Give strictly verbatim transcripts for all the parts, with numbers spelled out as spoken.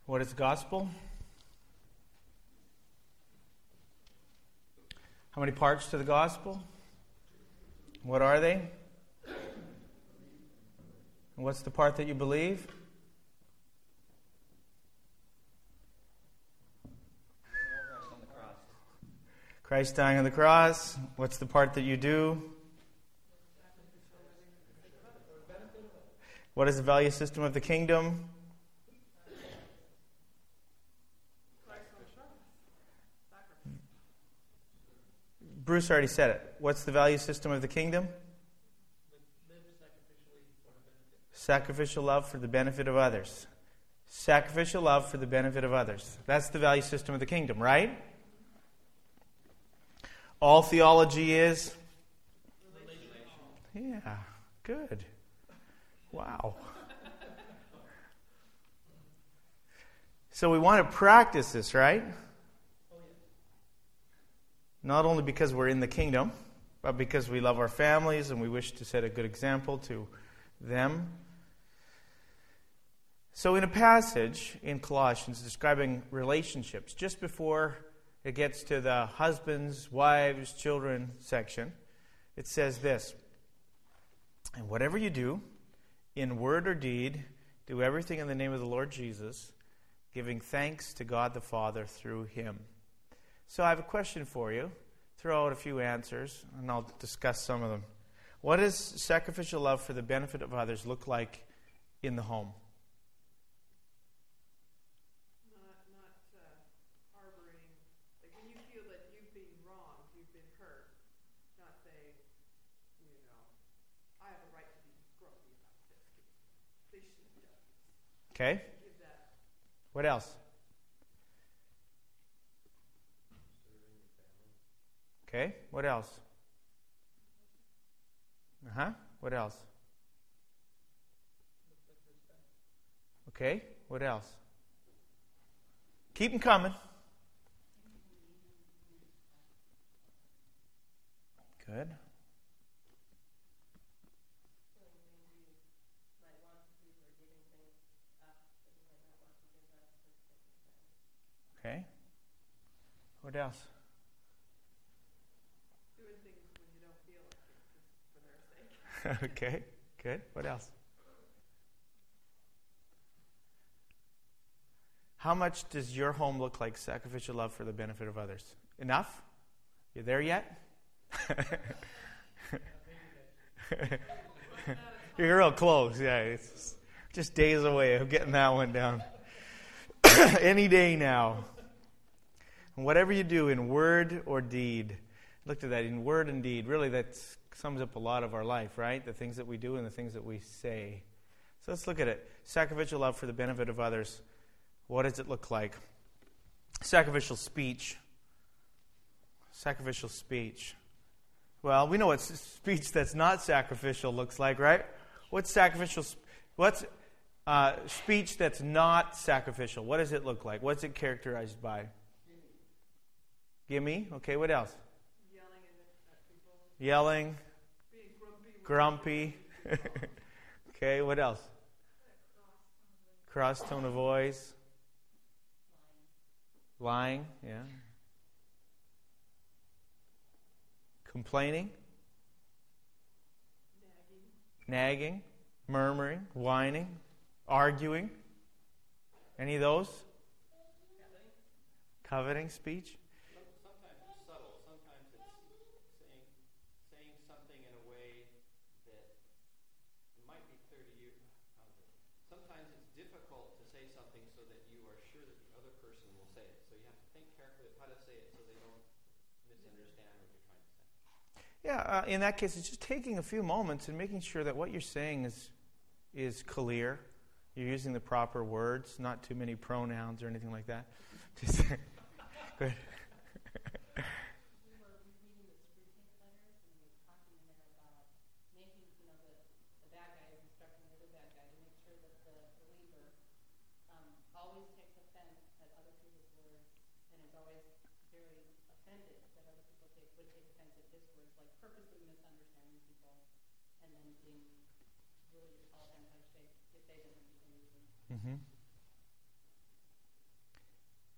What is the gospel? How many parts to the gospel? What are they? And what's the part that you believe? Christ dying on the cross. What's the part that you do? What is the value system of the kingdom? Bruce already said it. What's the value system of the kingdom? Sacrificial love for the benefit of others. Sacrificial love for the benefit of others. That's the value system of the kingdom, right? All theology is? Yeah, good. Wow. So we want to practice this, right? Not only because we're in the kingdom, but because we love our families and we wish to set a good example to them. So in a passage in Colossians describing relationships, just before it gets to the husbands, wives, children section, it says this: "And whatever you do, in word or deed, do everything in the name of the Lord Jesus, giving thanks to God the Father through Him." So I have a question for you. Throw out a few answers, and I'll discuss some of them. What does sacrificial love for the benefit of others look like in the home? Not, not uh, harboring, like when you feel that you've been wronged, you've been hurt, not say, you know, I have a right to be grumpy about this. They shouldn't have done this. Okay. Give that. What else? Okay, what else? Uh-huh, what else? Okay, what else? Keep them coming. Good. Okay. What else? Doing things when you don't feel like it, just for their sake. Okay, good. What else? How much does your home look like sacrificial love for the benefit of others? Enough? You there yet? You're real close. Yeah, it's just days away of getting that one down. Any day now. And whatever you do in word or deed, look at that, in word and deed. Really, that sums up a lot of our life, right? The things that we do and the things that we say. So let's look at it. Sacrificial love for the benefit of others. What does it look like? Sacrificial speech. Sacrificial speech. Well, we know what speech that's not sacrificial looks like, right? What's sacrificial? What's uh, speech that's not sacrificial? What does it look like? What's it characterized by? Gimme. Okay, what else? Yelling at people. Yelling. Being grumpy. Grumpy. Okay, what else? Cross tone of voice. Lying, yeah. Complaining. Nagging. Nagging. Murmuring. Whining. Arguing. Any of those? Coveting. Coveting speech. Sometimes it's subtle. Sometimes it's saying saying something in a way that might be clear to you. Sometimes it's difficult to say something so that you are sure that the other person will say it. So you have to think carefully of how to say it so they don't misunderstand what you're trying to say. Yeah, uh, in that case, it's just taking a few moments and making sure that what you're saying is is clear. You're using the proper words, not too many pronouns or anything like that. Just good. Mm-hmm.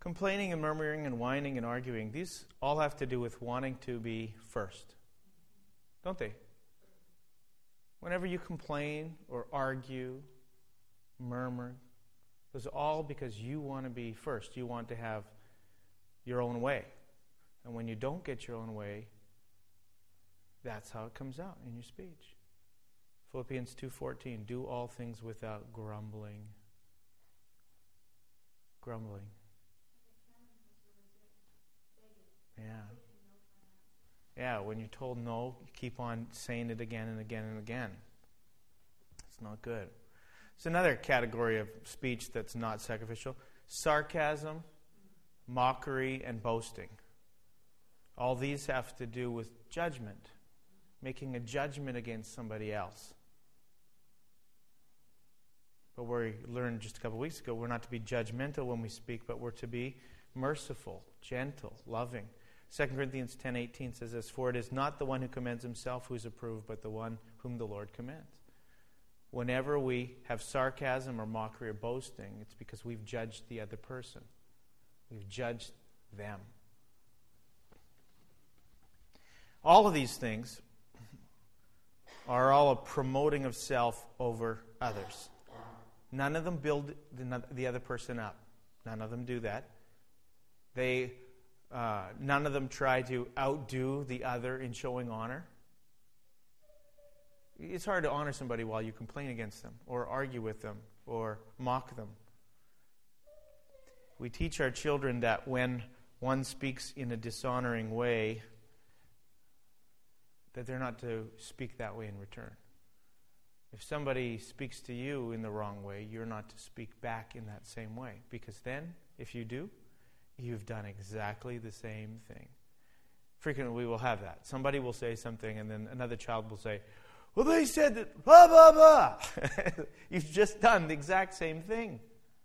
Complaining and murmuring and whining and arguing, these all have to do with wanting to be first. Don't they? Whenever you complain or argue, murmur, it's all because you want to be first. You want to have your own way. And when you don't get your own way, that's how it comes out in your speech. Philippians two fourteen, do all things without grumbling. Grumbling. Yeah. Yeah, when you're told no, you keep on saying it again and again and again. It's not good. It's another category of speech that's not sacrificial. Sarcasm, mockery, and boasting. All these have to do with judgment. Making a judgment against somebody else. But we learned just a couple of weeks ago, we're not to be judgmental when we speak, but we're to be merciful, gentle, loving. Second Corinthians ten eighteen says this, for it is not the one who commends himself who is approved, but the one whom the Lord commends. Whenever we have sarcasm or mockery or boasting, it's because we've judged the other person. We've judged them. All of these things are all a promoting of self over others. None of them build the other person up. None of them do that. They, uh, none of them try to outdo the other in showing honor. It's hard to honor somebody while you complain against them, or argue with them, or mock them. We teach our children that when one speaks in a dishonoring way, that they're not to speak that way in return. If somebody speaks to you in the wrong way, you're not to speak back in that same way. Because then, if you do, you've done exactly the same thing. Frequently we will have that. Somebody will say something and then another child will say, well, they said that, blah, blah, blah. You've just done the exact same thing.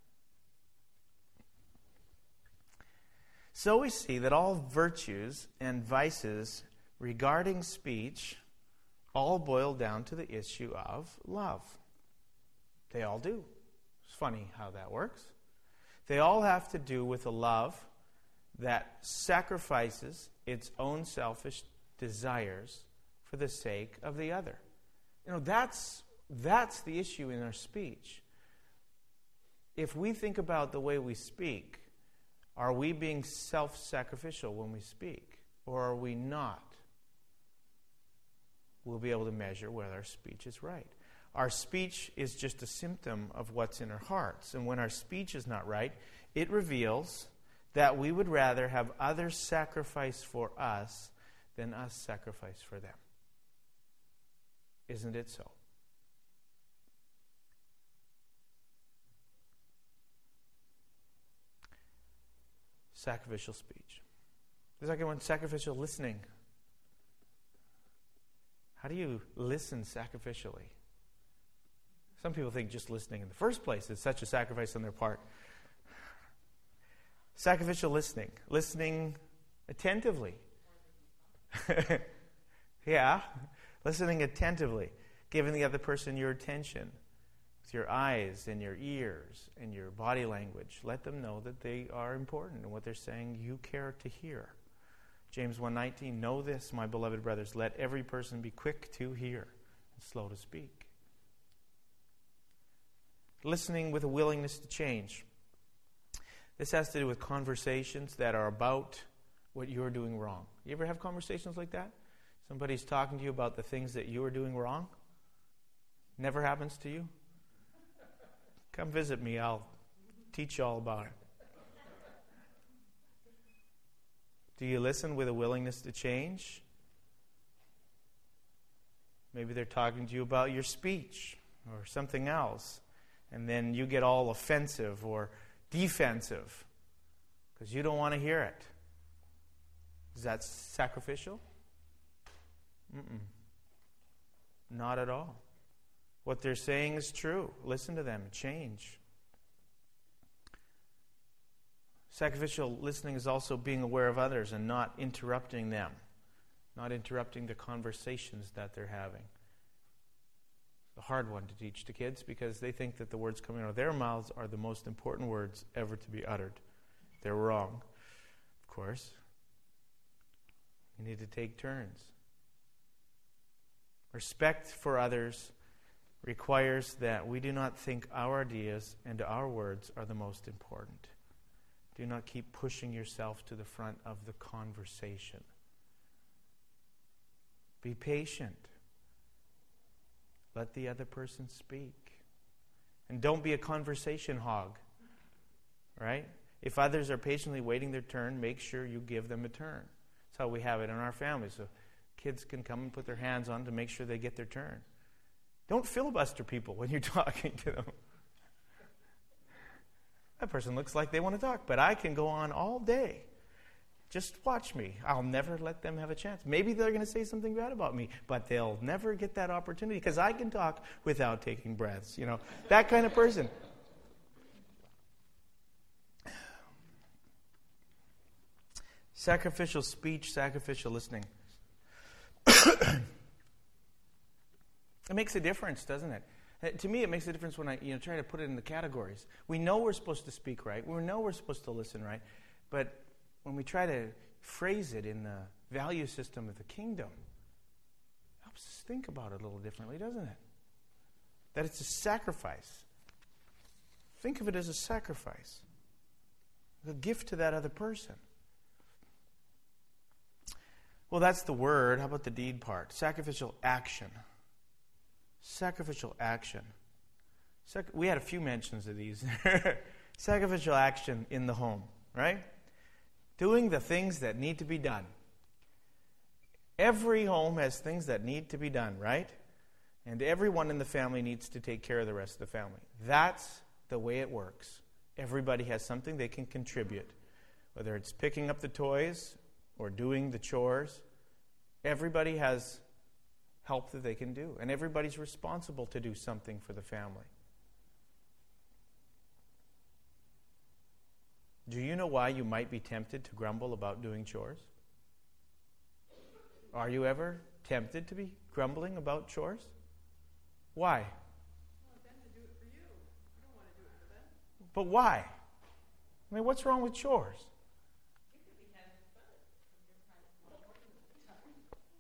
So we see that all virtues and vices regarding speech all boil down to the issue of love. They all do. It's funny how that works. They all have to do with a love that sacrifices its own selfish desires for the sake of the other. You know, that's that's the issue in our speech. If we think about the way we speak, are we being self-sacrificial when we speak, or are we not? We'll be able to measure whether our speech is right. Our speech is just a symptom of what's in our hearts. And when our speech is not right, it reveals that we would rather have others sacrifice for us than us sacrifice for them. Isn't it so? Sacrificial speech. The second one, sacrificial listening. How do you listen sacrificially? Some people think just listening in the first place is such a sacrifice on their part. Sacrificial listening. Listening attentively. Yeah. Listening attentively. Giving the other person your attention. With your eyes and your ears and your body language. Let them know that they are important and what they're saying you care to hear. James one nineteen, know this, my beloved brothers, let every person be quick to hear and slow to speak. Listening with a willingness to change. This has to do with conversations that are about what you're doing wrong. You ever have conversations like that? Somebody's talking to you about the things that you are doing wrong? Never happens to you? Come visit me, I'll teach you all about it. Do you listen with a willingness to change? Maybe they're talking to you about your speech or something else, and then you get all offensive or defensive because you don't want to hear it. Is that sacrificial? Mm-mm. Not at all. What they're saying is true. Listen to them. Change. Sacrificial listening is also being aware of others and not interrupting them. Not interrupting the conversations that they're having. It's a hard one to teach to kids because they think that the words coming out of their mouths are the most important words ever to be uttered. they're wrong, of course. You need to take turns. Respect for others requires that we do not think our ideas and our words are the most important. Do not keep pushing yourself to the front of the conversation. Be patient. Let the other person speak. And don't be a conversation hog. Right? If others are patiently waiting their turn, make sure you give them a turn. That's how we have it in our family. So kids can come and put their hands on to make sure they get their turn. Don't filibuster people when you're talking to them. That person looks like they want to talk, but I can go on all day. Just watch me. I'll never let them have a chance. Maybe they're going to say something bad about me, but they'll never get that opportunity because I can talk without taking breaths. You know, that kind of person. Sacrificial speech, sacrificial listening. It makes a difference, doesn't it? Uh, To me, it makes a difference when I you know, try to put it in the categories. We know we're supposed to speak right. We know we're supposed to listen right. But when we try to phrase it in the value system of the kingdom, it helps us think about it a little differently, doesn't it? That it's a sacrifice. Think of it as a sacrifice. A gift to that other person. Well, that's the word. How about the deed part? Sacrificial action. Sacrificial action. Sac- we had a few mentions of these. Sacrificial action in the home, right? Doing the things that need to be done. Every home has things that need to be done, right? And everyone in the family needs to take care of the rest of the family. That's the way it works. Everybody has something they can contribute. Whether it's picking up the toys or doing the chores, everybody has help that they can do. And everybody's responsible to do something for the family. Do you know why you might be tempted to grumble about doing chores? Are you ever tempted to be grumbling about chores? Why? I want them to do it for you. I don't want to do it for them. But why? I mean, what's wrong with chores? You could be having fun when you're kind of not working at the time.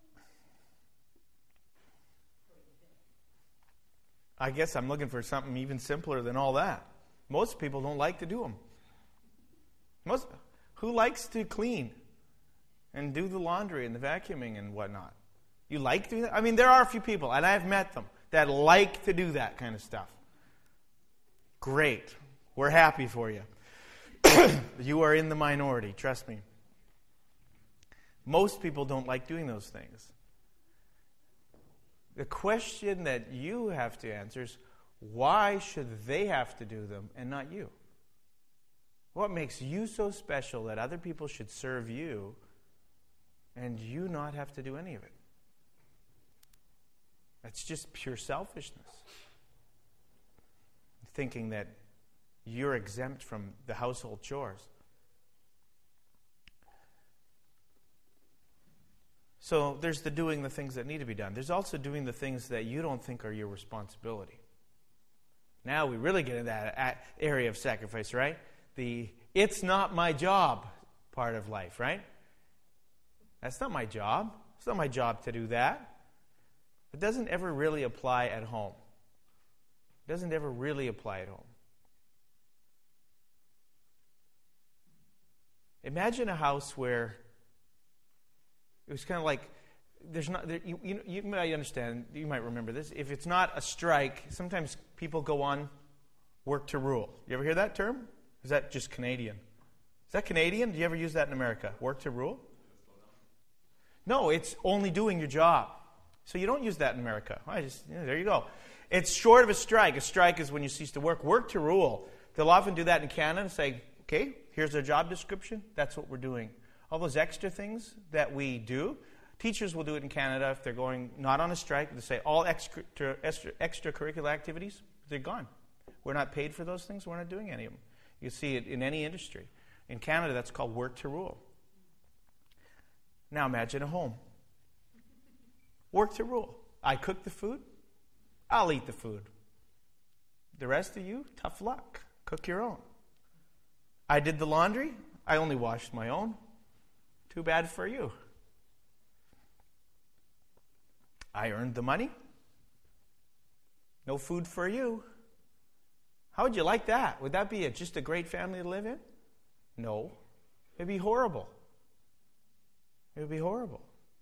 What do you think? I guess I'm looking for something even simpler than all that. Most people don't like to do them. Most, who likes to clean and do the laundry and the vacuuming and whatnot? You like doing that? I mean, there are a few people, and I've met them, that like to do that kind of stuff. Great. We're happy for you. You are in the minority, trust me. Most people don't like doing those things. The question that you have to answer is, why should they have to do them and not you? What makes you so special that other people should serve you and you not have to do any of it? That's just pure selfishness. Thinking that you're exempt from the household chores. So there's the doing the things that need to be done. There's also doing the things that you don't think are your responsibility. Now we really get into that area of sacrifice, right? The it's not my job part of life, right? That's not my job. It's not my job to do that. It doesn't ever really apply at home. It doesn't ever really apply at home. Imagine a house where it was kind of like, there's not, there, you, you, you might understand, you might remember this. If it's not a strike, sometimes people go on work to rule. You ever hear that term? Is that just Canadian? Is that Canadian? Do you ever use that in America? Work to rule? No, it's only doing your job. So you don't use that in America. I just, yeah, there you go. It's short of a strike. A strike is when you cease to work. Work to rule. They'll often do that in Canada and say, okay, here's our job description. That's what we're doing. All those extra things that we do, teachers will do it in Canada if they're going not on a strike. They say all extra, extra, extracurricular activities, they're gone. We're not paid for those things. We're not doing any of them. You see it in any industry. In Canada, that's called work to rule. Now imagine a home. Work to rule. I cook the food. I'll eat the food. The rest of you, tough luck. Cook your own. I did the laundry. I only washed my own. Too bad for you. I earned the money. No food for you. How would you like that? Would that be a, just a great family to live in? No. It'd be horrible. It would be horrible.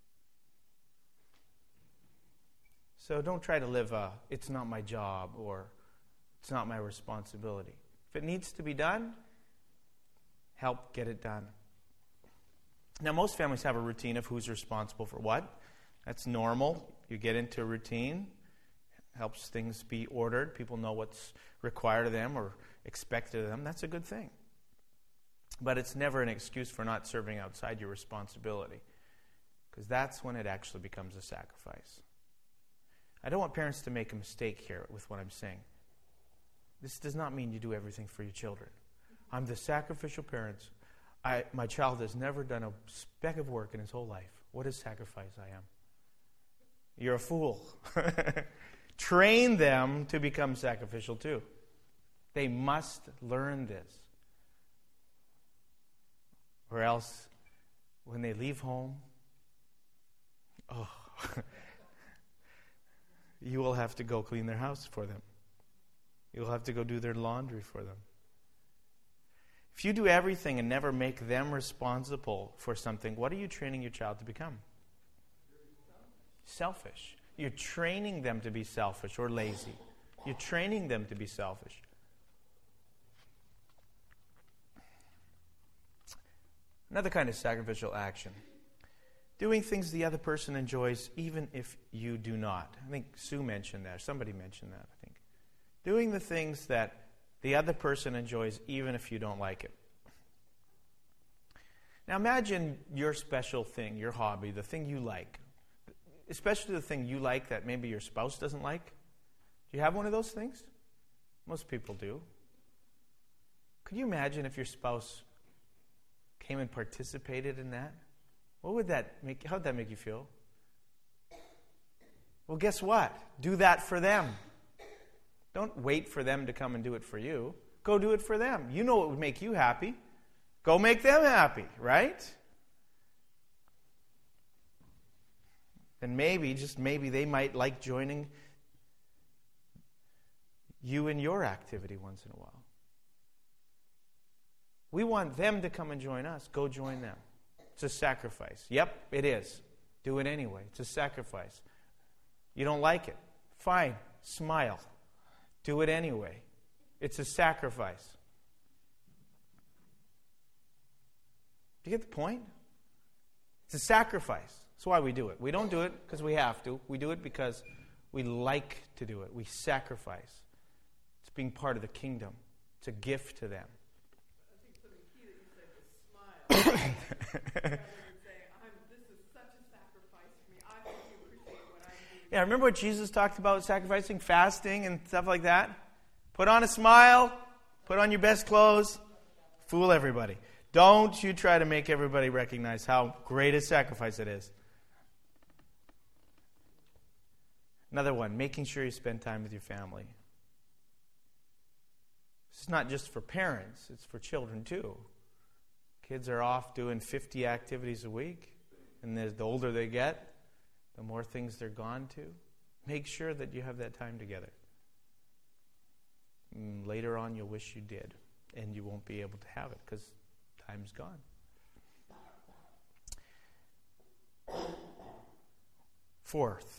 So don't try to live a, it's not my job or it's not my responsibility. If it needs to be done, help get it done. Now, most families have a routine of who's responsible for what. That's normal. You get into a routine. Helps things be ordered. People know what's required of them or expected of them. That's a good thing. But it's never an excuse for not serving outside your responsibility, because that's when it actually becomes a sacrifice. I don't want parents to make a mistake here with what I'm saying. This does not mean you do everything for your children. I'm the sacrificial parent. I, my child has never done a speck of work in his whole life. What a sacrifice I am. You're a fool. Train them to become sacrificial too. They must learn this. Or else, when they leave home, oh, you will have to go clean their house for them. You'll have to go do their laundry for them. If you do everything and never make them responsible for something, what are you training your child to become? Selfish. You're training them to be selfish or lazy. You're training them to be selfish. Another kind of sacrificial action. Doing things the other person enjoys even if you do not. I think Sue mentioned that. Somebody mentioned that, I think. Doing the things that the other person enjoys even if you don't like it. Now imagine your special thing, your hobby, the thing you like. Especially the thing you like that maybe your spouse doesn't like. Do you have one of those things? Most people do. Could you imagine if your spouse came and participated in that? What would that make? How would that make you feel? Well, guess what? Do that for them. Don't wait for them to come and do it for you. Go do it for them. You know what would make you happy. Go make them happy, right? And maybe, just maybe, they might like joining you in your activity once in a while. We want them to come and join us. Go join them. It's a sacrifice. Yep, it is. Do it anyway. It's a sacrifice. You don't like it? Fine. Smile. Do it anyway. It's a sacrifice. Do you get the point? It's a sacrifice. That's why we do it. We don't do it because we have to. We do it because we like to do it. We sacrifice. It's being part of the kingdom. It's a gift to them. I think something key that you said was smile. Rather than say, I'm, this is such a sacrifice for me. I hope you appreciate what I'm doing. Yeah, remember what Jesus talked about, sacrificing, fasting, and stuff like that? Put on a smile. Put on your best clothes. Fool everybody. Don't you try to make everybody recognize how great a sacrifice it is. Another one, making sure you spend time with your family. This is not just for parents, it's for children too. Kids are off doing fifty activities a week, and the, the older they get, the more things they're gone to. Make sure that you have that time together. And later on, you'll wish you did, and you won't be able to have it because time's gone. Fourth,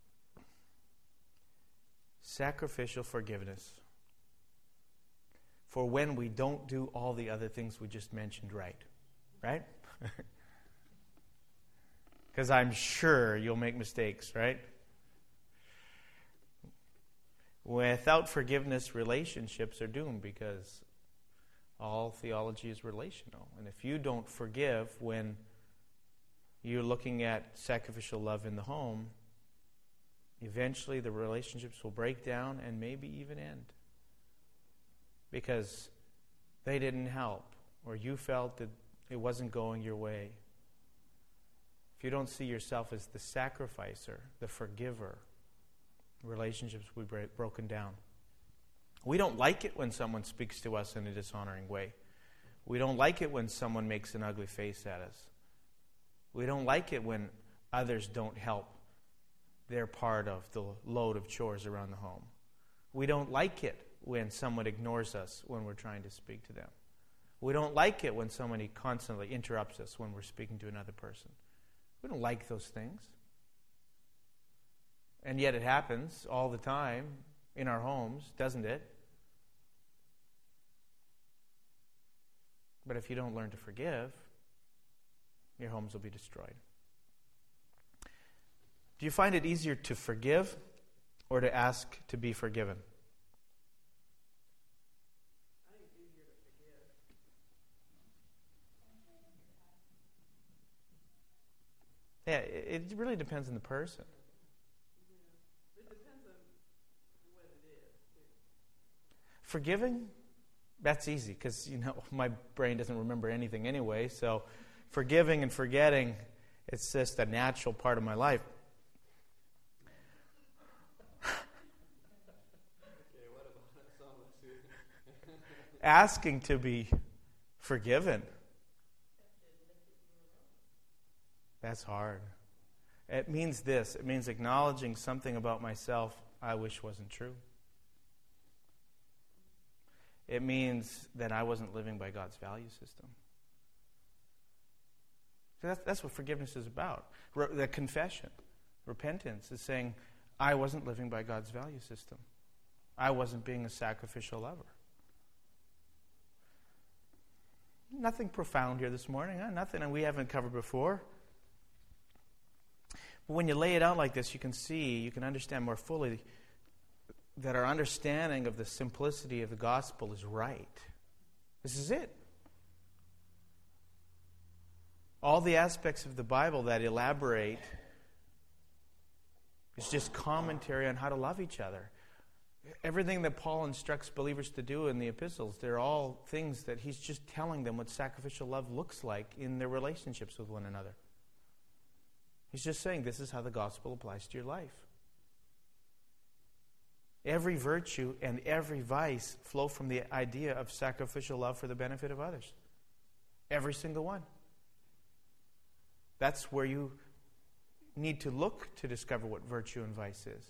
sacrificial forgiveness. For when we don't do all the other things we just mentioned right. Right? Because I'm sure you'll make mistakes, right? Without forgiveness, relationships are doomed because all theology is relational. And if you don't forgive when you're looking at sacrificial love in the home, eventually the relationships will break down and maybe even end. Because they didn't help, or you felt that it wasn't going your way. If you don't see yourself as the sacrificer, the forgiver, relationships will be broken down. We don't like it when someone speaks to us in a dishonoring way. We don't like it when someone makes an ugly face at us. We don't like it when others don't help their part of the load of chores around the home. We don't like it when someone ignores us when we're trying to speak to them. We don't like it when somebody constantly interrupts us when we're speaking to another person. We don't like those things. And yet it happens all the time in our homes, doesn't it? But if you don't learn to forgive, your homes will be destroyed. Do you find it easier to forgive or to ask to be forgiven? I think it's easier to forgive. Yeah, it it really depends on the person. Yeah. It depends on what it is, too. Forgiving, that's easy because, you know, my brain doesn't remember anything anyway. So forgiving and forgetting, it's just a natural part of my life. Okay, what about some of us? Asking to be forgiven, that's hard. It means this. It means acknowledging something about myself I wish wasn't true. It means that I wasn't living by God's value system. So that's, that's what forgiveness is about. Re- the confession, repentance is saying, I wasn't living by God's value system. I wasn't being a sacrificial lover. Nothing profound here this morning, huh? Nothing we haven't covered before. But when you lay it out like this, you can see, you can understand more fully that our understanding of the simplicity of the gospel is right. This is it. All the aspects of the Bible that elaborate is just commentary on how to love each other. Everything that Paul instructs believers to do in the epistles, they're all things that he's just telling them what sacrificial love looks like in their relationships with one another. He's just saying this is how the gospel applies to your life. Every virtue and every vice flow from the idea of sacrificial love for the benefit of others. Every single one. That's where you need to look to discover what virtue and vice is.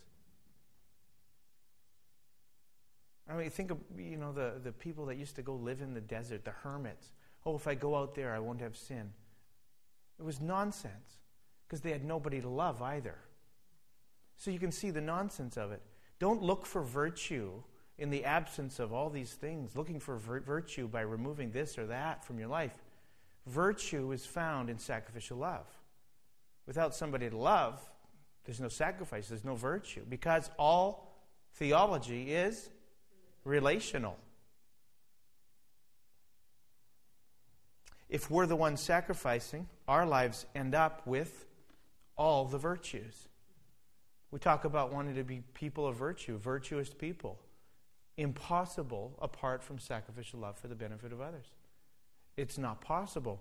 I mean, think of, you know, the, the people that used to go live in the desert, the hermits. Oh, if I go out there, I won't have sin. It was nonsense because they had nobody to love either. So you can see the nonsense of it. Don't look for virtue in the absence of all these things, looking for vir- virtue by removing this or that from your life. Virtue is found in sacrificial love. Without somebody to love, there's no sacrifice, there's no virtue, because all theology is relational. If we're the ones sacrificing, our lives end up with all the virtues. We talk about wanting to be people of virtue, virtuous people. Impossible apart from sacrificial love for the benefit of others. It's not possible.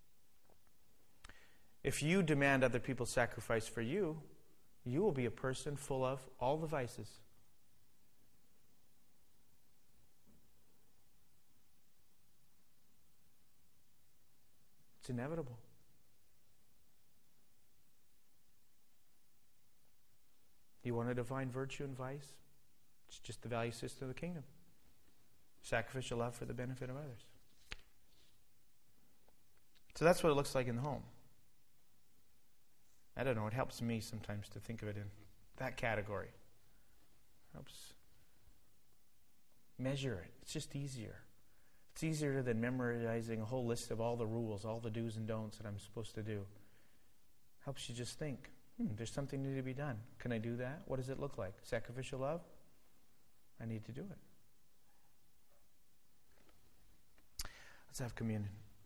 If you demand other people sacrifice for you, you will be a person full of all the vices. It's inevitable. You want to define virtue and vice? It's just the value system of the kingdom. Sacrificial love for the benefit of others. So that's what it looks like in the home. I don't know, it helps me sometimes to think of it in that category. It helps measure it. It's just easier. It's easier than memorizing a whole list of all the rules, all the do's and don'ts that I'm supposed to do. Helps you just think, hmm, there's something need to be done. Can I do that? What does it look like? Sacrificial love? I need to do it. Let's have communion.